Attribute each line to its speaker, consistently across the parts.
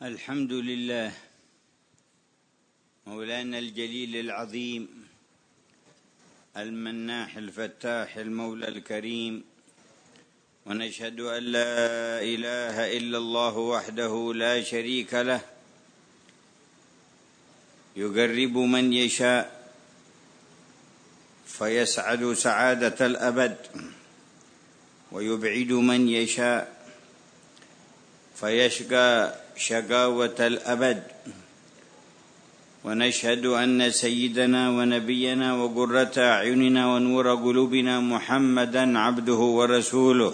Speaker 1: الحمد لله مولانا الجليل العظيم المناح الفتاح المولى الكريم، ونشهد أن لا إله إلا الله وحده لا شريك له، يقرب من يشاء فيسعد سعادة الأبد، ويبعد من يشاء فيشقى شقاوة الأبد. ونشهد أن سيدنا ونبينا وقرة أعيننا ونور قلوبنا محمدًا عبده ورسوله،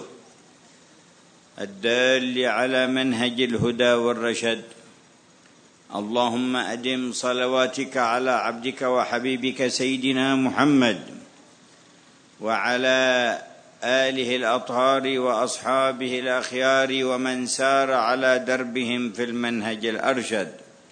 Speaker 1: الدال على منهج الهدى والرشد. اللهم أدم صلواتك على عبدك وحبيبك سيدنا محمد وعلى آله الأطهار وأصحابه الأخيار ومن سار على دربهم في المنهج الأرشد،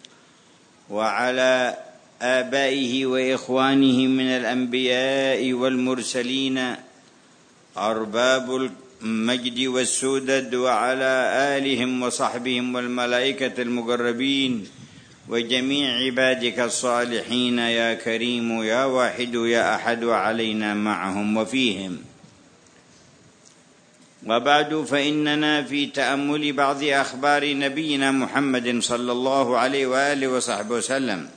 Speaker 1: وعلى آبائه وإخوانه من الأنبياء والمرسلين أرباب المجد والسدد، وعلى آلهم وصحبهم والملائكة المقربين وجميع عبادك الصالحين يا كريم يا واحد يا أحد، وعلينا معهم وفيهم. وبعد، فإننا في تأمل بعض أخبار نبينا محمد صلى الله عليه وآله وصحبه وسلم،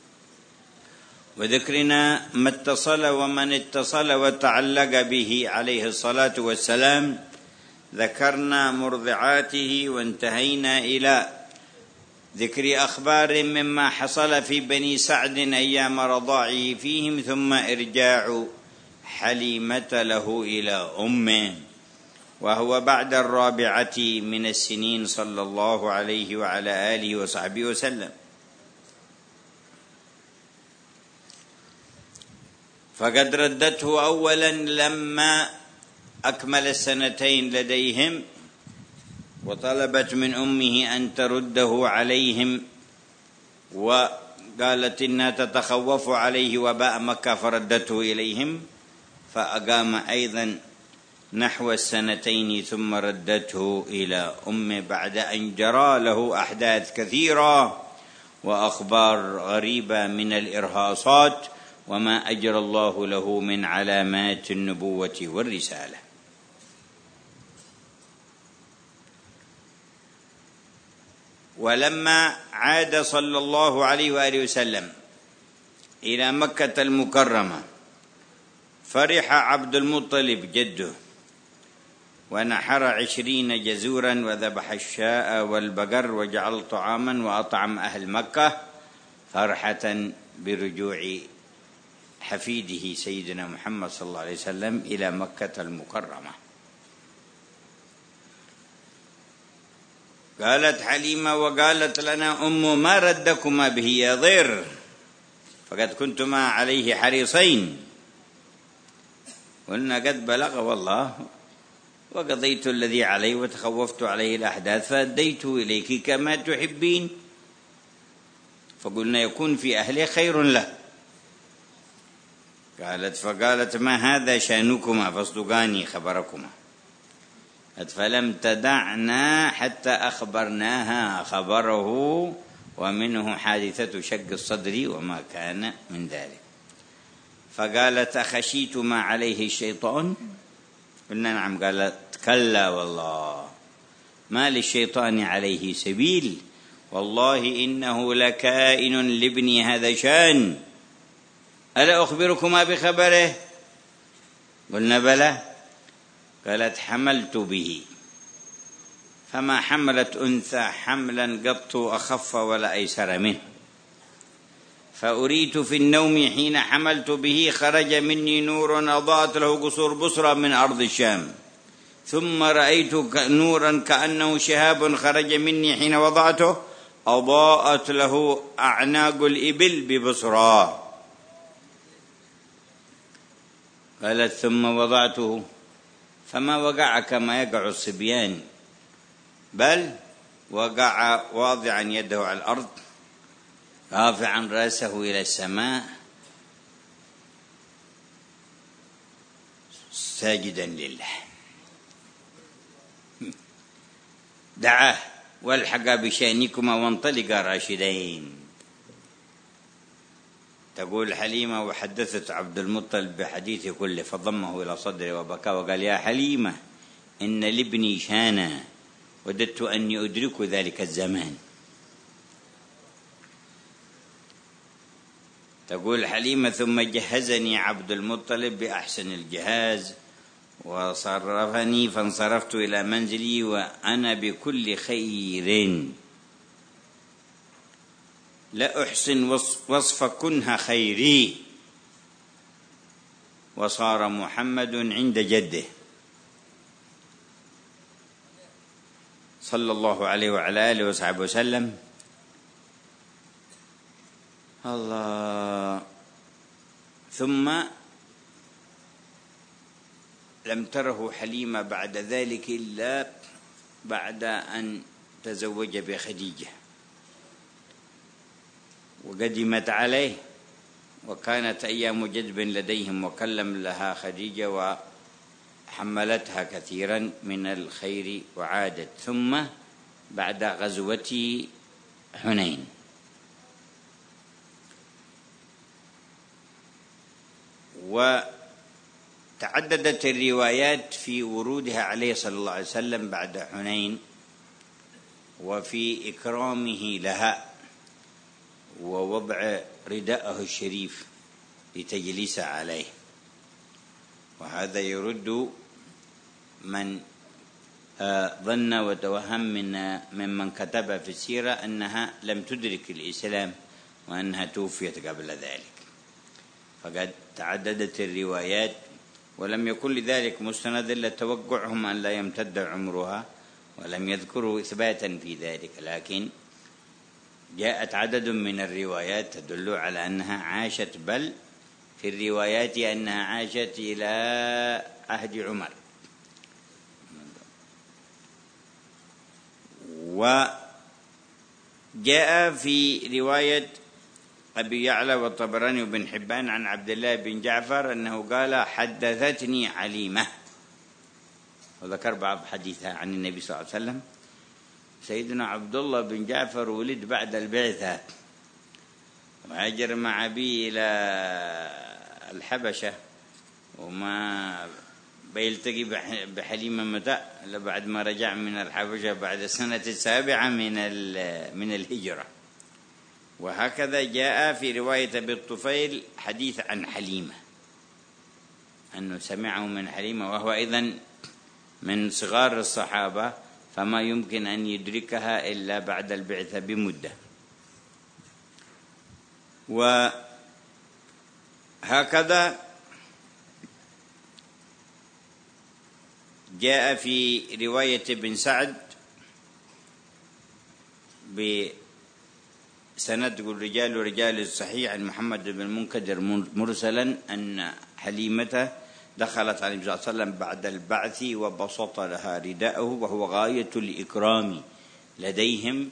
Speaker 1: وذكرنا ما اتصل ومن اتصل وتعلق به عليه الصلاة والسلام. ذكرنا مرضعاته وانتهينا إلى ذكر أخبار مما حصل في بني سعد أيام رضاعه فيهم، ثم إرجاع حليمة له إلى أمه، وهو بعد 4 من السنين صلى الله عليه وعلى آله وصحبه وسلم. فقد ردته أولا لما أكمل 2 لديهم، وطلبت من أمه أن ترده عليهم، وقالت إنها تتخوف عليه وباء مكة فردته إليهم، فأقام أيضا نحو 2 ثم ردته إلى أمه بعد أن جرى له أحداث كثيرة وأخبار غريبة من الإرهاصات وما أجرى الله له من علامات النبوة والرسالة. ولما عاد صلى الله عليه وآله وسلم إلى مكة المكرمة، فرح عبد المطلب جده ونحر 20 جزورا وذبح الشاء والبقر وجعل طعاما وأطعم أهل مكة فرحة برجوع حفيده سيدنا محمد صلى الله عليه وسلم إلى مكة المكرمة. قالت حليمة وقالت لنا أم: ما ردكما به يا ضير، فقد كنتما عليه حريصين. قلنا: قد بلغ والله، وقضيت الذي علي وتخوفت عليه الأحداث فأديت إليك كما تحبين. فقلنا: يكون في أهله خير له. فقالت: ما هذا شأنكما فاصدقاني خبركما. فلم تدعنا حتى أخبرناها خبره، ومنه حادثة شق الصدر وما كان من ذلك. فقالت: أخشيتما عليه الشيطان؟ قلنا: نعم. قالت: كلا والله ما للشيطان عليه سبيل، والله إنه لكائن لابني هذا شان، ألا أخبركما بخبره؟ قلنا: بلى. قالت: حملت به، فما حملت أنثى حملا قط أخف ولا أيسر منه، فأريت في النوم حين حملت به خرج مني نور أضاءت له قصور بصرى من أرض الشام، ثم رأيت نورا كأنه شهاب خرج مني حين وضعته أضاءت له أعناق الإبل ببصرى. قالت: ثم وضعته فما وقع كما يقع الصبيان، بل وقع واضعا يده على الأرض رافعا رأسه إلى السماء ساجدا لله. دعاه والحقا بشأنكما وانطلقا راشدين. تقول حليمة: وحدثت عبد المطلب بحديث كله فضمه إلى صدره وبكى وقال: يا حليمة إن لابني شانا وددت أني أدرك ذلك الزمان. تقول حليمة: ثم جهزني عبد المطلب بأحسن الجهاز وصرفني فانصرفت إلى منزلي وأنا بكل خير لا أحسن وصف كنها خيري. وصار محمد عند جده صلى الله عليه وعلى آله وصحبه وسلم الله. ثم لم تره حليمة بعد ذلك إلا بعد أن تزوج بخديجة وقدمت عليه، وكانت أيام جدب لديهم، وكلم لها خديجة وحملتها كثيرا من الخير وعادت. ثم بعد غزوة حنين وتعددت الروايات في ورودها عليه صلى الله عليه وسلم بعد حنين وفي إكرامه لها ووضع رداءه الشريف لتجلس عليه. وهذا يرد من ظن وتوهم ممن كتب في السيرة أنها لم تدرك الإسلام وأنها توفيت قبل ذلك، فقد تعددت الروايات ولم يكن لذلك مستند إلا توقعهم أن لا يمتد عمرها، ولم يذكروا إثباتا في ذلك، لكن جاءت عدد من الروايات تدل على أنها عاشت، بل في الروايات أنها عاشت إلى عهد عمر. وجاء في رواية أبي يعلى والطبراني وابن حبان عن عبد الله بن جعفر أنه قال: حدثتني عليمة، وذكر بعض حديثها عن النبي صلى الله عليه وسلم. سيدنا عبد الله بن جعفر ولد بعد البعثة وهاجر مع أبيه إلى الحبشة، وما بيلتقي بحليمة متى إلا بعد ما رجع من الحبشة بعد السنة 7 من الهجرة. وهكذا جاء في رواية أبي الطفيل حديث عن حليمة أنه سمعه من حليمة، وهو أيضا من صغار الصحابة، فما يمكن أن يدركها إلا بعد البعثة بمدة. وهكذا جاء في رواية ابن سعد بسند رجال الصحيح عن محمد بن المنكدر مرسلا أن حليمة دخلت عليه النبي صلى الله عليه وسلم بعد البعث وبسط لها رداءه وهو غاية الإكرام لديهم،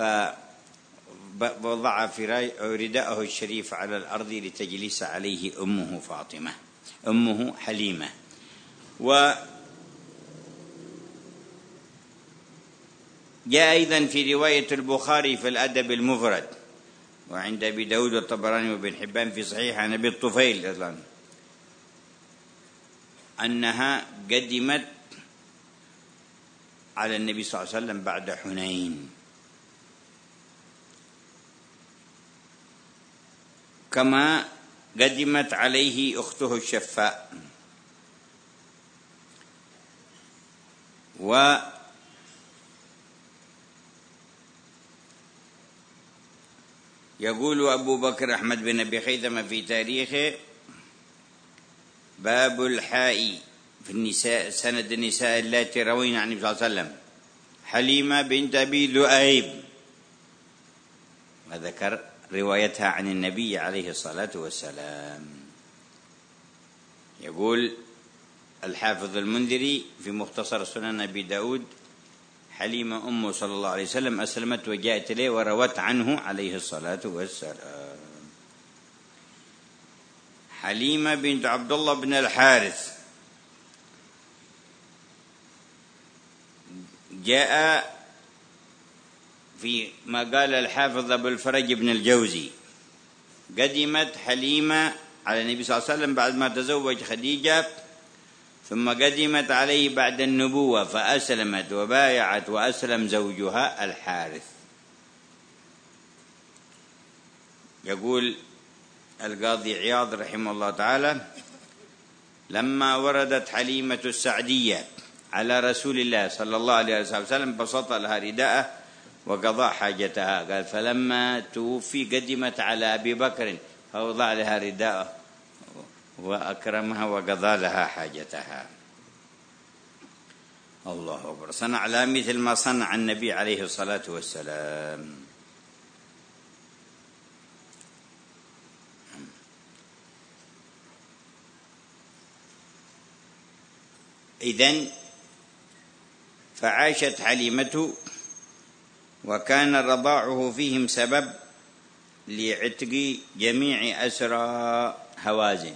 Speaker 1: فوضع رداءه الشريف على الأرض لتجلس عليه أمه حليمة. جاء أيضا في رواية البخاري في الأدب المفرد وعند أبي داود والطبراني وابن حبان في صحيح عن أبي الطفيل أيضا أنها قدمت على النبي صلى الله عليه وسلم بعد حنين، كما قدمت عليه أخته الشفاء. يقول أبو بكر أحمد بن أبي خيثمة في تاريخه: باب الحاء في النساء، سند النساء اللاتي روين عن النبي صلى الله عليه وسلم: حليمة بنت أبي ذؤيب، وذكر روايتها عن النبي عليه الصلاة والسلام. يقول الحافظ المنذري في مختصر سنن أبي داود: حليمة أمه صلى الله عليه وسلم أسلمت وجاءت إليه وروت عنه عليه الصلاة والسلام. حليمة بنت عبد الله بن الحارث جاء في ما قال الحافظ أبو الفرج بن الجوزي: قدمت حليمة على النبي صلى الله عليه وسلم بعد ما تزوج خديجة، ثم قدمت عليه بعد النبوة فأسلمت وبايعت، وأسلم زوجها الحارث. يقول القاضي عياض رحمه الله تعالى: لما وردت حليمة السعدية على رسول الله صلى الله عليه وسلم بسط لها رداءه وقضى حاجتها. قال: فلما توفي قدمت على أبي بكر فوضع لها رداءه وأكرمها وقضى لها حاجتها. الله أكبر. صنع لا مثل ما صنع النبي عليه الصلاة والسلام. إذن فعاشت حليمة، وكان رضاعه فيهم سبب لعتق جميع أسرى هوازن،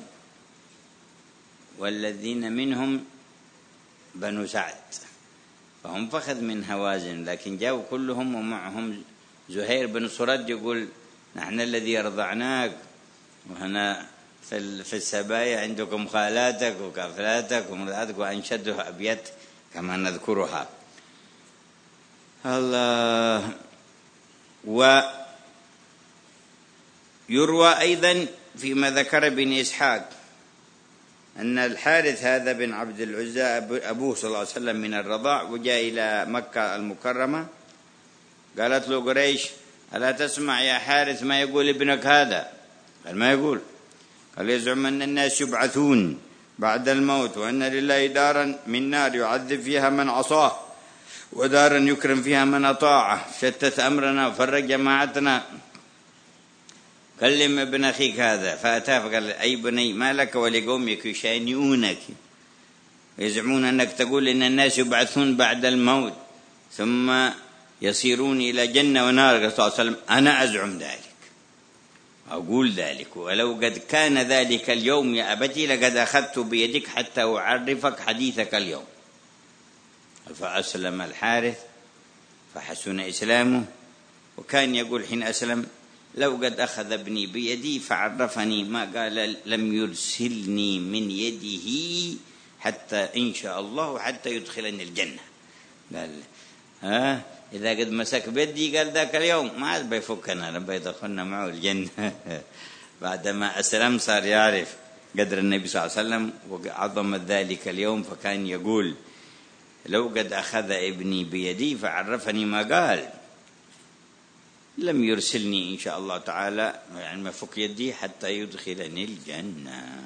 Speaker 1: والذين منهم بنو سعد، فهم فخذ من هوازن، لكن جاءوا كلهم ومعهم زهير بن صرد يقول: نحن الذي رضعناك، وهنا في السبايا عندكم خالاتك وكافلاتك ومراتك، وأنشدها أبيات كما نذكرها. الله. ويروى أيضا فيما ذكر ابن إسحاق أن الحارث هذا بن عبد العزى أبوه صلى الله عليه وسلم من الرضاع، وجاء إلى مكة المكرمة، قالت له قريش: ألا تسمع يا حارث ما يقول ابنك هذا؟ قال: ما يقول؟ قال: يزعم أن الناس يبعثون بعد الموت، وأن لله دارا من نار يعذب فيها من عصاه، ودارا يكرم فيها من أطاعه، شتت أمرنا وفرق جماعتنا، كلم ابن أخيك هذا. فأتاه فقال: أي بني، ما لك ولقومك يشانئونك، يزعمون أنك تقول إن الناس يبعثون بعد الموت ثم يصيرون إلى جنة ونار. قال صلى الله عليه وسلم: أنا أزعم ذلك، أقول ذلك، ولو قد كان ذلك اليوم يا أبتي لقد أخذت بيدك حتى أعرفك حديثك اليوم. فأسلم الحارث فحسن إسلامه، وكان يقول حين أسلم: لو قد أخذ ابني بيدي فعرفني ما قال لم يرسلني من يده حتى إن شاء الله حتى يدخلني الجنة. قال: إذا قد مسك بيدي قال ذاك اليوم ما عاد بيفكنا، لما يدخلنا معه الجنة. بعدما أسلم صار يعرف قدر النبي صلى الله عليه وسلم وعظمة ذلك اليوم، فكان يقول: لو قد أخذ ابني بيدي فعرفني ما قال لم يرسلني إن شاء الله تعالى، يعني ما فك يدي حتى يدخلني الجنة.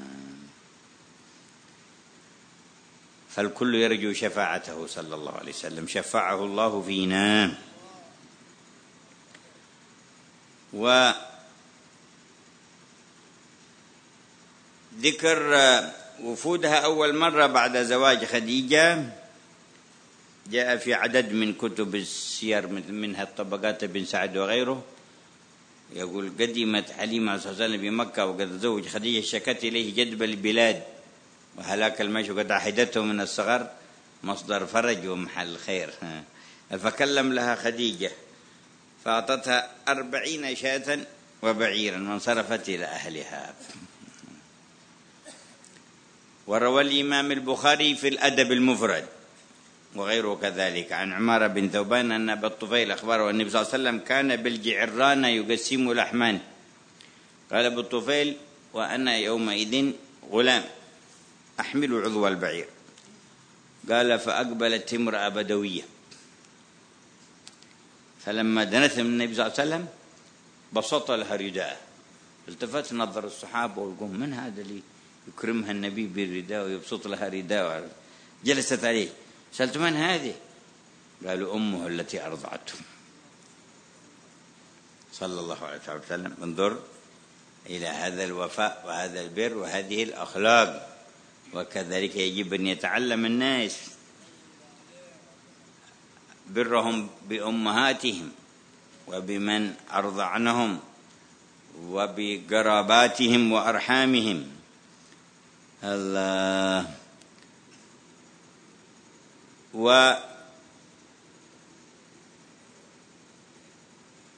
Speaker 1: فالكل يرجو شفاعته صلى الله عليه وسلم، شفعه الله فينا. وذكر وفودها أول مرة بعد زواج خديجة جاء في عدد من كتب السير، منها الطبقات بن سعد وغيره، يقول: قدمت حليمة صلى الله عليه وسلم بمكة وقد تزوج خديجة، شكت إليه جدب البلاد وهلاك المشي، وقد عهدته من الصغر مصدر فرج ومحل خير. فكلم لها خديجة فأعطتها 40 شاة وبعيرا وانصرفت إلى أهلها. وروى الإمام البخاري في الأدب المفرد وغيره كذلك عن عمارة بن ثوبان أن أبا الطفيل أخبره النبي صلى الله عليه وسلم كان بالجعران يقسم لحمان. قال أبو الطفيل: وأنا يومئذ غلام أحمل عضو البعير. قال: فأقبلت امرأة بدوية، فلما دنت من النبي صلى الله عليه وسلم بسط لها رداء، التفت نظر الصحابة والقوم: من هذا اللي يكرمها النبي بالرداء ويبسط لها رداء؟ جلست عليه، سألت: من هذه؟ قالوا: أمه التي أرضعته صلى الله عليه وسلم. انظر إلى هذا الوفاء وهذا البر وهذه الأخلاق، وكذلك يجب أن يتعلم الناس برهم بأمهاتهم وبمن أرضعنهم وبقراباتهم وأرحامهم. الله.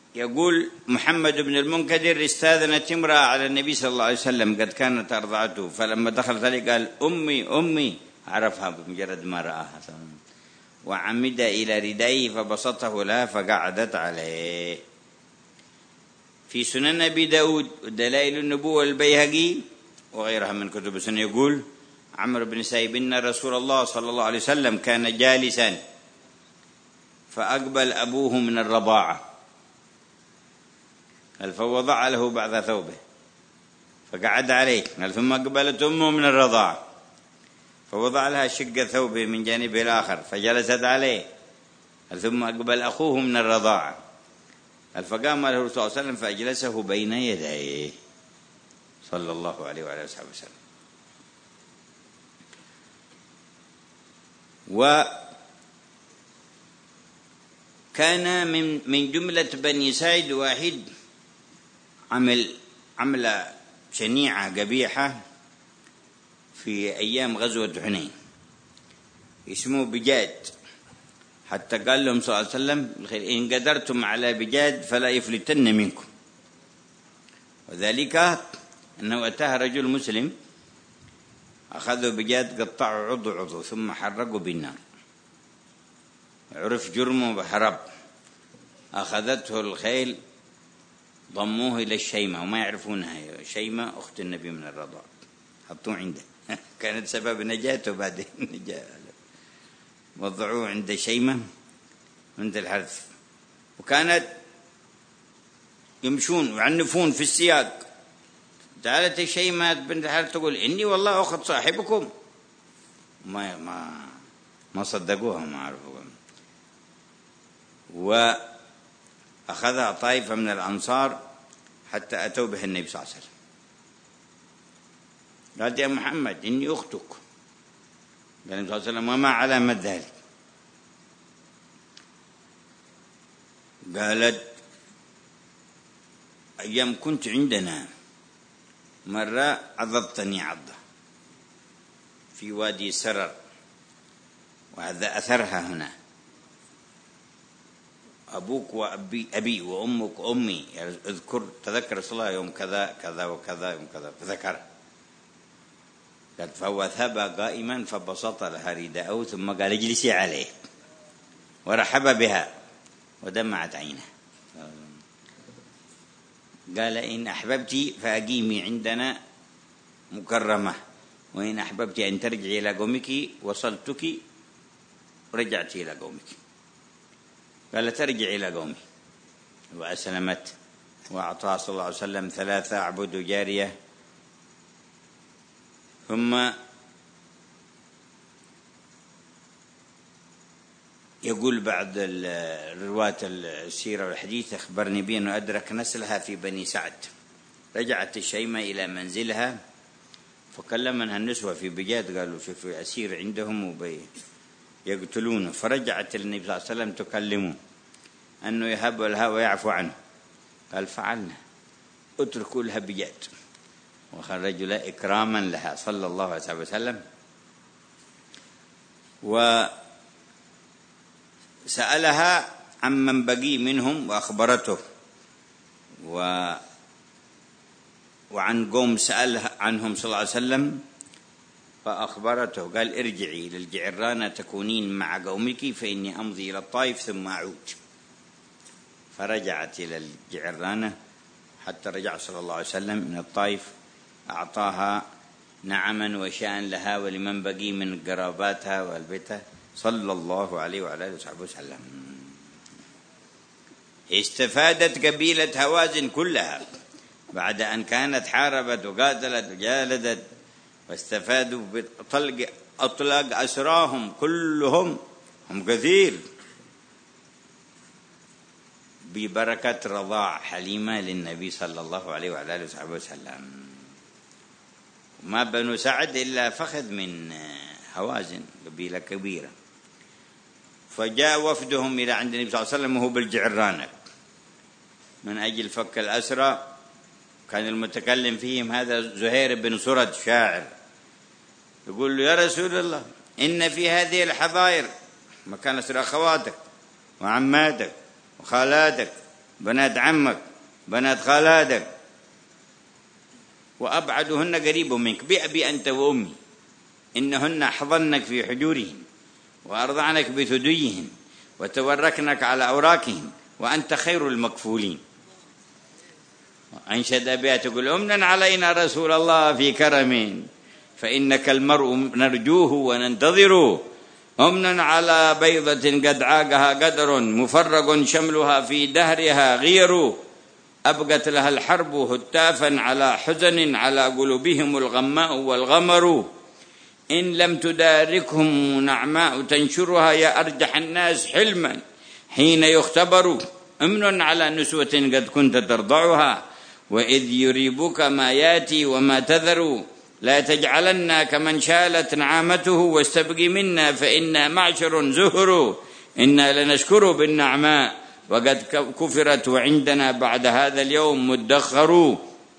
Speaker 1: يقول محمد بن المنكدر: استاذنت امرأة على النبي صلى الله عليه وسلم قد كانت أرضعته، فلما دخلت عليه قال: أمي أمي، عرفها بمجرد ما رآها، وعمد إلى ردائه فبسطه لها فقعدت عليه. في سنن أبي داود ودلائل النبوة البيهقي وغيرها من كتب السنة يقول عمرو بن سايب: إن رسول الله صلى الله عليه وسلم كان جالسا فأقبل أبوه من الرضاعة فوضع له بعض ثوبه فقعد عليه، ثم أقبلت أمه من الرضاعة فوضع لها شق ثوبه من جانبه الآخر فجلست عليه، ثم أقبل أخوه من الرضاعة فقام له الرسول صلى الله عليه وسلم فأجلسه بين يديه صلى الله عليه وعلى آله وسلم. وكان من جملة بني سعد واحد عمل شنيعة قبيحة في أيام غزوة حنين اسمه بجاد، حتى قال لهم صلى الله عليه وسلم: إن قدرتم على بجاد فلا يفلتن منكم. وذلك أنه أتاه رجل مسلم أخذوا بجاد قطعوا عضو ثم حرقوا بالنار، عرف جرمه بحرب، أخذته الخيل ضموه إلى الشيمة وما يعرفونها، شيمة أخت النبي من الرضاعة، حطوه عنده كانت سبب نجاته بعدين وضعوه عند شيمة عند الحرث، وكانت يمشون ويعنفون في السياق. جعلت الشيمة بنت الحرث تقول: إني والله أخذ صاحبكم، ما صدقوها ما عرفوها. وأخذها طائفة من الأنصار حتى أتوا به النبي صلى الله عليه وسلم، قالت: يا محمد إني أختك. قال النبي صلى الله عليه وسلم: وما علامة ذلك؟ قالت: أيام كنت عندنا مرة عضضتني عضة في وادي سرر، وهذا أثرها هنا، أبوك وأبي وأمك وأمي، تذكر رسول الله يوم كذا كذا وكذا يوم كذا، فذكر. قال: فهو ثاب قائما فبسط لها رداءه ثم قال: اجلسي عليه، ورحب بها ودمعت عينه. قال: إن أحببت فأقيمي عندنا مكرمة، وإن أحببت أن ترجعي إلى قومك وصلتك ورجعت إلى قومك. قال: ترجع إلى قومي، وأسلمت، وأعطاها صلى الله عليه وسلم 3 أعبد جارية. ثم يقول بعض رواة السيرة والحديث: أخبرني بي أنه أدرك نسلها في بني سعد. رجعت الشيمة إلى منزلها فكلمنها النسوة في بجاد، قالوا: شوفوا أسير عندهم يقتلونه. فرجعت النبي صلى الله عليه وسلم تكلمه أنه يهب لها ويعفو عنه. قال: فعلنا، اتركوا لها بجاد. وخرجوا لها إكراما لها صلى الله عليه وسلم. وسألها عمن بقي منهم وأخبرته، وعن قوم سأل عنهم صلى الله عليه وسلم فأخبرته، قال: ارجعي للجعرانة تكونين مع قومك فإني أمضي إلى الطائف ثم أعود. فرجعت إلى الجعرانة حتى رجع صلى الله عليه وسلم من الطائف، أعطاها نعما وشاء لها ولمن بقي من قراباتها والبيتها صلى الله عليه وعلى آله وصحبه وسلم. استفادت قبيلة هوازن كلها بعد أن كانت حاربت وقاتلت وجالدت، واستفادوا بأطلاق أسراهم كلهم، هم كثير، ببركة رضاع حليمة للنبي صلى الله عليه وعلى آله وصحبه وسلم. ما بنو سعد إلا فخذ من هوازن، قبيلة كبيرة. فجاء وفدهم إلى عند النبي صلى الله عليه وسلم وهو بالجعرانة من أجل فك الأسرى. كان المتكلم فيهم هذا زهير بن سرد شاعر، يقول له: يا رسول الله، إن في هذه الحظائر مكان أسرى أخواتك وعماتك وخالاتك بنات عمك، بنات خالاتك، وأبعدهن قريب منك بأبي أنت وأمي، إنهن حضنك في حجورهن وأرضعنك بثديهن وتوركنك على أوراكهن وأنت خير المكفولين. أنشد أبيات تقول: أمنا علينا رسول الله في كرم، فإنك المرء نرجوه وننتظره. أمنا على بيضة قد عاقها قدر، مفرق شملها في دهرها غير، أبقت لها الحرب هتافا على حزن، على قلوبهم الغماء والغمر. إن لم تداركهم نعماء تنشرها، يا أرجح الناس حلما حين يختبر. أمن على نسوة قد كنت ترضعها، وإذ يريبك ما ياتي وما تذر. لا تجعلنا كمن شالت نعامته، واستبقي منا فإنا معشر زهر. إنا لنشكر بالنعماء وقد كفرت، وعندنا بعد هذا اليوم مدخر.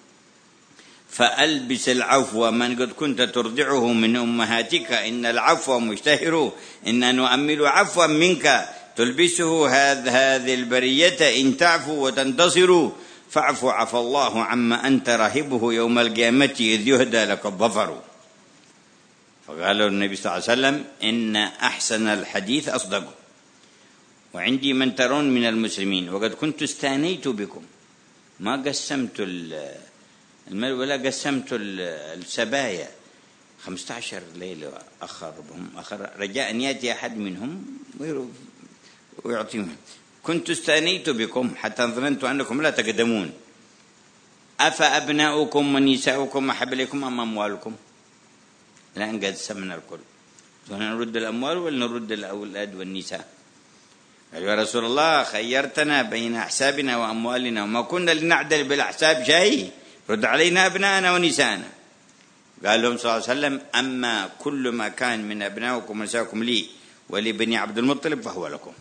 Speaker 1: فألبس العفو من قد كنت ترضعه من أمهاتك، إن العفو مشتهر. إن نؤمل عفوا منك تلبسه هذه البرية، إن تعفو وتنتصر. فاعف عفى الله عما أنت راهبه، يوم القيامة إذ يهدى لك الظفر. فقال النبي صلى الله عليه وسلم: إن أحسن الحديث أصدقه، وعندي من ترون من المسلمين، وقد كنت استانيت بكم. ما قسمت المال ولا قسمت السبايا. 15 ليلة أخرهم رجاء أن يأتي أحد منهم ويعطيهم. كنت استانيت بكم حتى ظننت أنكم لا تقدمون. أفأبناؤكم ونساؤكم أحب إليكم أم أموالكم؟ الآن قد سمنا الكل، نرد الأموال ولا نرد الأولاد والنساء؟ قال: يا رسول الله، خيرتنا بين أحسابنا وأموالنا، وما كنا لنعدل بالأحساب شيء، رد علينا أبناءنا ونساءنا. قال لهم صلى الله عليه وسلم: أما كل ما كان من أبنائكم ونساءكم لي ولبني عبد المطلب فهو لكم.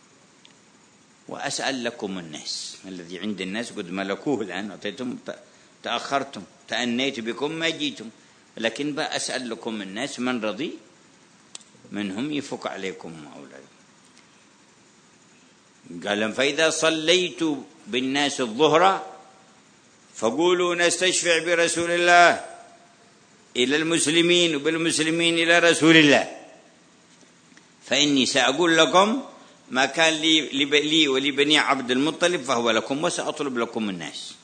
Speaker 1: وأسأل لكم الناس الذي عند الناس قد ملكوه الآن، أعطيتم، تأخرتم، تأنيت بكم ما جيتم، لكن بقى أسأل لكم الناس من رضي منهم يفك عليكم أولادكم. قال لهم: فإذا صليت بالناس الظهر فقولوا نستشفع برسول الله إلى المسلمين، وبالمسلمين إلى رسول الله، فإني سأقول لكم ما كان لي ولبني عبد المطلب فهو لكم، وسأطلب لكم الناس.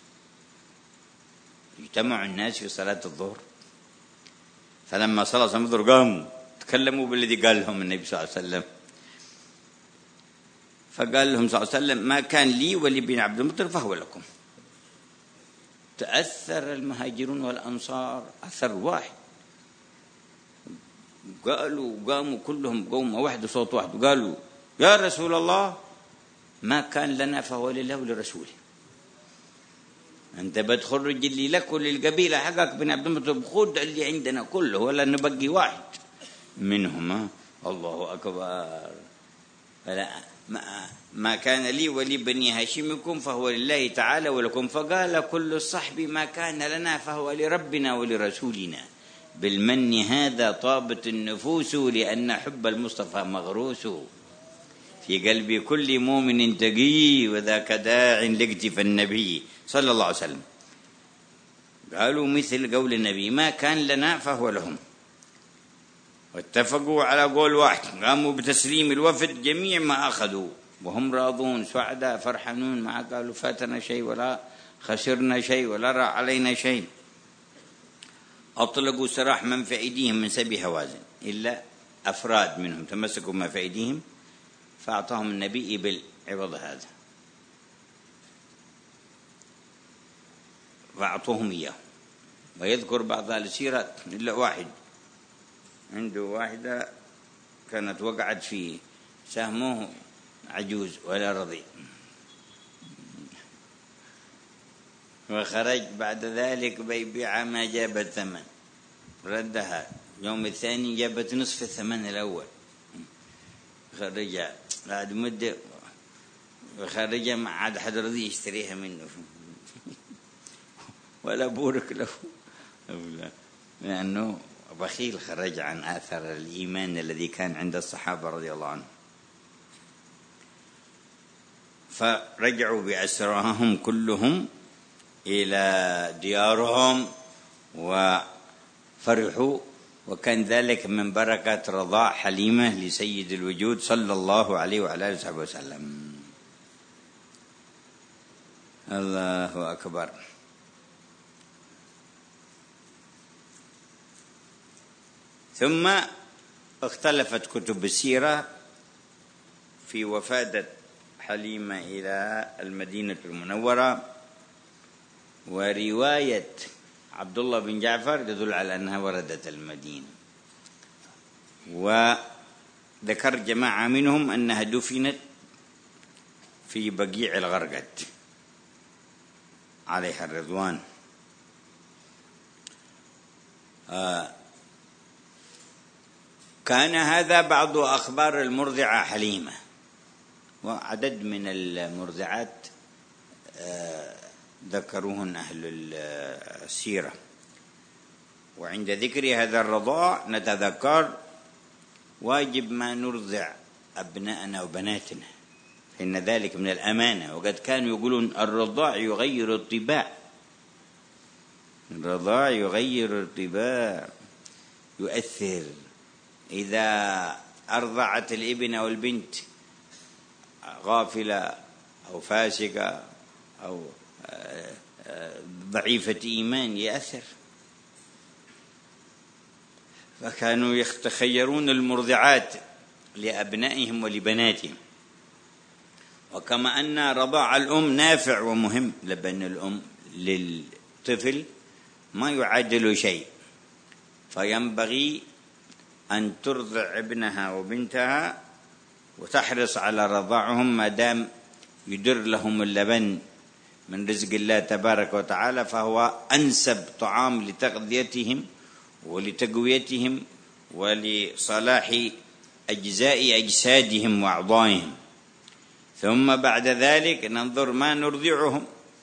Speaker 1: اجتمع الناس في صلاة الظهر، فلما صلى صلاة الظهر قاموا تكلموا بالذي قال لهم النبي صلى الله عليه وسلم. فقال لهم صلى الله عليه وسلم: ما كان لي ولبني عبد المطلب فهو لكم. تأثر المهاجرون والأنصار أثر واحد، قاموا كلهم قومة واحدة صوت واحد، وقالوا: يا رسول الله، ما كان لنا فهو لله ولرسوله. أنت بتخرج اللي لك وللقبيلة حقك بن عبد المطلب، خذ اللي عندنا كله ولا نبقي واحد منهما. الله أكبر. فلا ما كان لي ولبني هاشمكم فهو لله تعالى ولكم. فقال كل الصحب: ما كان لنا فهو لربنا ولرسولنا. بالمن هذا طابت النفوس، لأن حب المصطفى مغروس في قلب كل مؤمن تقي، وذاك داع لاقتفاء النبي صلى الله عليه وسلم. قالوا مثل قول النبي: ما كان لنا فهو لهم. واتفقوا على قول واحد، قاموا بتسليم الوفد جميع ما أخذوا، وهم راضون سعداء فرحانون، ما قالوا فاتنا شيء ولا خسرنا شيء ولا راح علينا شيء. أطلقوا سراح من في أيديهم من 7 هوازن، إلا أفراد منهم تمسكوا ما في أيديهم، فأعطاهم النبي إبل عوض هذا، فأعطوهم إياه. ويذكر بعض السيرات إلا واحد عنده واحدة كانت وقعت في سهمه عجوز ولا رضي، وخرج بعد ذلك بيبيع ما جابت ثمن، ردها يوم الثاني جابت نصف الثمن الأول. خرج بعد مدة وخرج ما عاد حد رضي يشتريها منه ولا بورك له، لأنه بخيل، خرج عن آثار الإيمان الذي كان عند الصحابة رضي الله عنهم. فرجعوا بأسراهم كلهم إلى ديارهم وفرحوا، وكان ذلك من بركة رضاع حليمة لسيد الوجود صلى الله عليه وعلى آله وصحبه وسلم. الله أكبر. ثم اختلفت كتب السيرة في وفاة حليمة إلى المدينة المنورة، ورواية عبد الله بن جعفر تدل على أنها وردت المدينة، وذكر جماعة منهم أنها دفنت في بقيع الغرقد عليها الرضوان. كان هذا بعض أخبار المرضعة حليمة، وعدد من المرضعات ذكروهن أهل السيرة. وعند ذكر هذا الرضاع نتذكر واجب ما نرضع أبناءنا وبناتنا، فإن ذلك من الأمانة. وقد كانوا يقولون الرضاع يغير الطباع، الرضاع يغير الطباع، يؤثر. إذا أرضعت الابن أو البنت غافلة أو فاسقة أو ضعيفة إيمان يأثر. فكانوا يتخيرون المرضعات لأبنائهم ولبناتهم. وكما أن رضاع الأم نافع ومهم، لبن الأم للطفل ما يعادل شيء، فينبغي أن ترضع ابنها وبنتها وتحرص على رضاعهم ما دام يدر لهم اللبن من رزق الله تبارك وتعالى، فهو أنسب طعام لتغذيتهم ولتقويتهم ولصلاح أجزاء أجسادهم وأعضائهم. ثم بعد ذلك ننظر ما نرضعهم.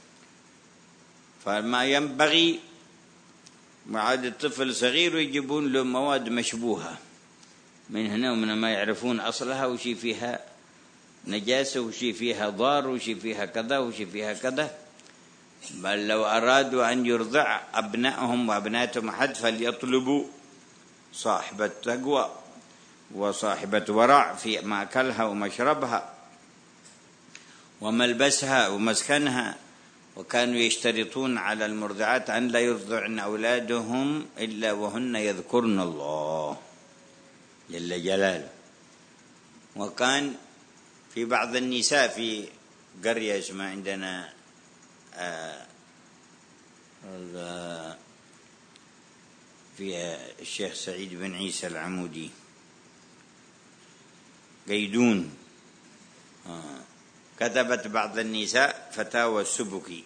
Speaker 1: فما ينبغي معاد الطفل صغير يجيبون له مواد مشبوهة من هنا ومن ما يعرفون أصلها، وشي فيها نجاسة وشي فيها ضار وشي فيها كذا وشي فيها كذا. بل لو أرادوا أن يرضع أبنائهم وأبناتهم أحد فليطلبوا صاحبة تقوى وصاحبة ورع في مأكلها ومشربها وملبسها ومسكنها. وكانوا يشترطون على المرضعات أن لا يرضعن أولادهم إلا وهن يذكرن الله جل جلاله. وكان في بعض النساء في قرية اسمها عندنا في الشيخ سعيد بن عيسى العمودي قيدون، كتبت بعض النساء فتاوى السبكي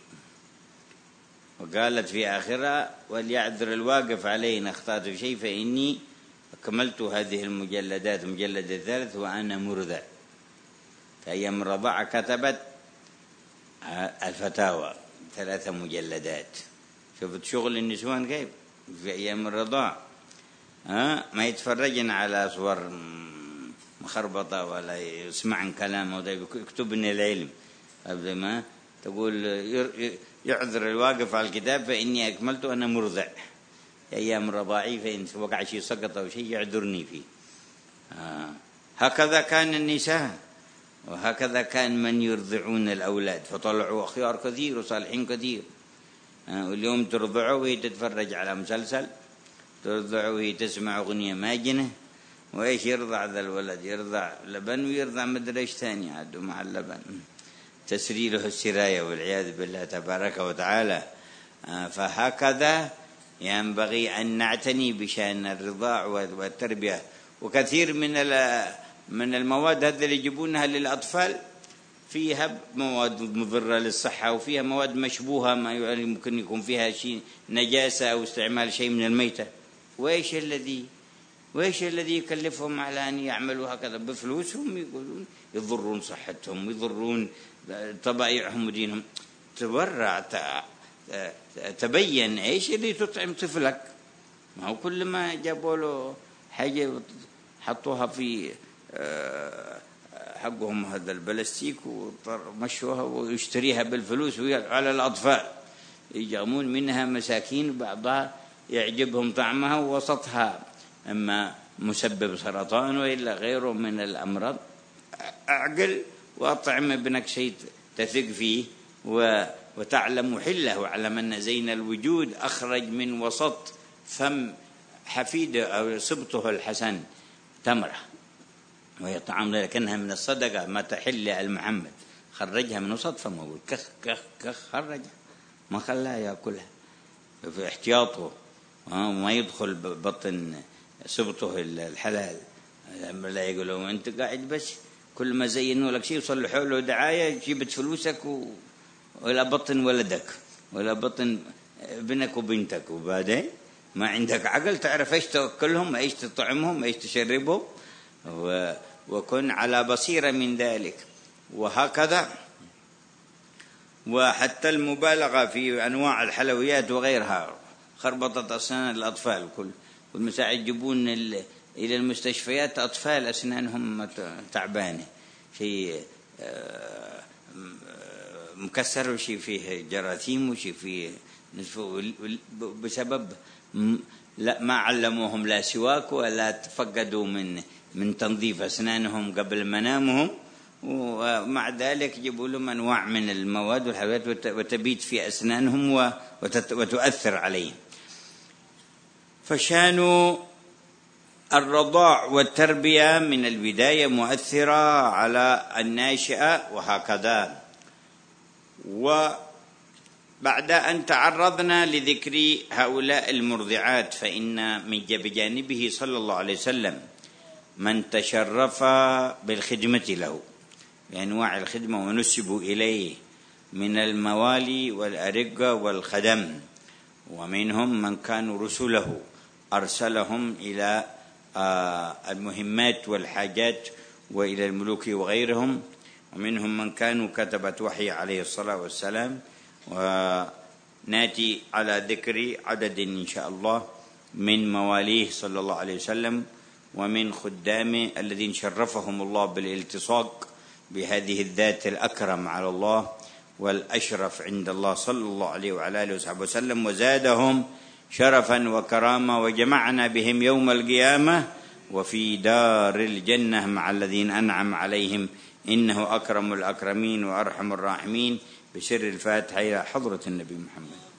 Speaker 1: وقالت في آخرها: وليعذر الواقف علي إن أخطأت في شيء فإني أكملت هذه المجلدات، المجلد الثالث وأنا مرضع. في أيام الرضاعة كتبت الفتاوى 3 مجلدات. شفت شغل النسوان كيف في أيام الرضاعة، ما يتفرجن على صور مخربطة ولا يسمعن كلام ولا يكتبن العلم. قبل ما تقول يعذر الواقف على الكتاب فإني أكملت أنا مرضع أيام رضاعي، فإن وقع شيء سقط أو شيء يعذرني فيه. هكذا كان النساء، وهكذا كان من يرضعون الأولاد، فطلعوا أخيار كثير وصالحين كثير. واليوم ترضعوا وهي تتفرج على مسلسل، ترضع وهي تسمع أغنية ماجنة، وإيش يرضع ذا الولد؟ يرضع لبن ويرضع مدري إيش ثاني عاد مع اللبن، تسري له السراية والعياذ بالله تبارك وتعالى. فهكذا ينبغي أن نعتني بشأن الرضاع والتربية. وكثير من المواد هذه اللي يجيبونها للأطفال فيها مواد مضرة للصحة، وفيها مواد مشبوهة ما يمكن يكون فيها شيء نجاسة أو استعمال شيء من الميتة. وإيش الذي يكلفهم على أن يعملوا هكذا بفلوسهم؟ يقولون يضرون صحتهم ويضرون طبائعهم ودينهم. تورع تبين إيش اللي تطعم طفلك. ما هو كل ما جابوا له حاجة حطوها في حقهم هذا البلاستيك ومشوها ويشتريها بالفلوس على الأطفال يجامون منها مساكين، بعضها يعجبهم طعمها ووسطها أما مسبب سرطان وإلا غيره من الأمراض. أعقل وأطعم ابنك شيء تثق فيه وتعلم حله، واعلم أن زين الوجود أخرج من وسط فم حفيده أو سبطه الحسن تمرة، وهي طعام لكنها من الصدقة ما تحل المحمد، خرجها من وسط فمه كخ كخ كخ خرجها ما خلاها يأكلها في احتياطه وما يدخل بطن سبطه الحلال. لا يقولوا أنت قاعد بس كل ما زينوا لك شيء وصلحوا له دعاية جيبت فلوسك ولا بطن ولدك ولا بطن ابنك وبنتك، وبعدين ما عندك عقل تعرف ايش تأكلهم ايش تطعمهم ايش تشربهم، وكن على بصيرة من ذلك. وهكذا وحتى المبالغة في أنواع الحلويات وغيرها، خربطت أسنان الأطفال، كل مساء يجيبون إلى المستشفيات أطفال أسنانهم تعبانة، شيء مكسر وشيء فيه جراثيم وشيء فيه بسبب لا ما علموهم لا سواك ولا تفقدوا من تنظيف أسنانهم قبل منامهم، ومع ذلك يجيبوا لهم أنواع من المواد والحلويات وتبيت في أسنانهم وتؤثر عليهم. فشان الرضاع والتربية من البداية مؤثرة على الناشئة وهكذا. وبعد أن تعرضنا لذكر هؤلاء المرضعات، فإن بجانبه صلى الله عليه وسلم من تشرف بالخدمة له بأنواع الخدمة ونسبوا إليه من الموالي والأرقة والخدم، ومنهم من كانوا رسله أرسلهم إلى المهمات والحاجات وإلى الملوك وغيرهم، ومنهم من كانوا كتبة وحي عليه الصلاة والسلام. وناتي على ذكر عدد إن شاء الله من مواليه صلى الله عليه وسلم ومن خدامه الذين شرفهم الله بالالتصاق بهذه الذات الأكرم على الله والأشرف عند الله صلى الله عليه وعلى آله وصحبه وسلم، وزادهم شرفا وكرامة، وجمعنا بهم يوم القيامة وفي دار الجنة مع الذين أنعم عليهم إنه أكرم الأكرمين وأرحم الراحمين، بسر الفاتحة إلى حضرة النبي محمد.